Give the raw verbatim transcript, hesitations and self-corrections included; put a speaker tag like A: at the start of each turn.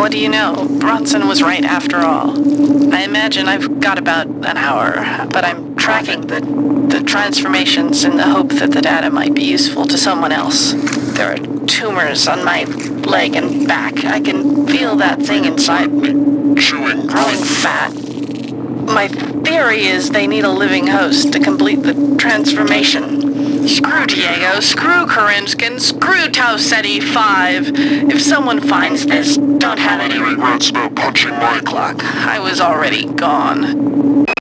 A: What do you know? Bronson was right after all. I imagine I've got about an hour, but I'm tracking the, the transformations in the hope that the data might be useful to someone else. There are tumors on my leg and back. I can feel that thing inside me,
B: Chewing,
A: growing fat. My theory is they need a living host to complete the transformation. Screw Diego, screw Karinskin, screw Tau Ceti five. If someone finds this, don't have any
B: regrets about punching my
A: clock. I was already gone.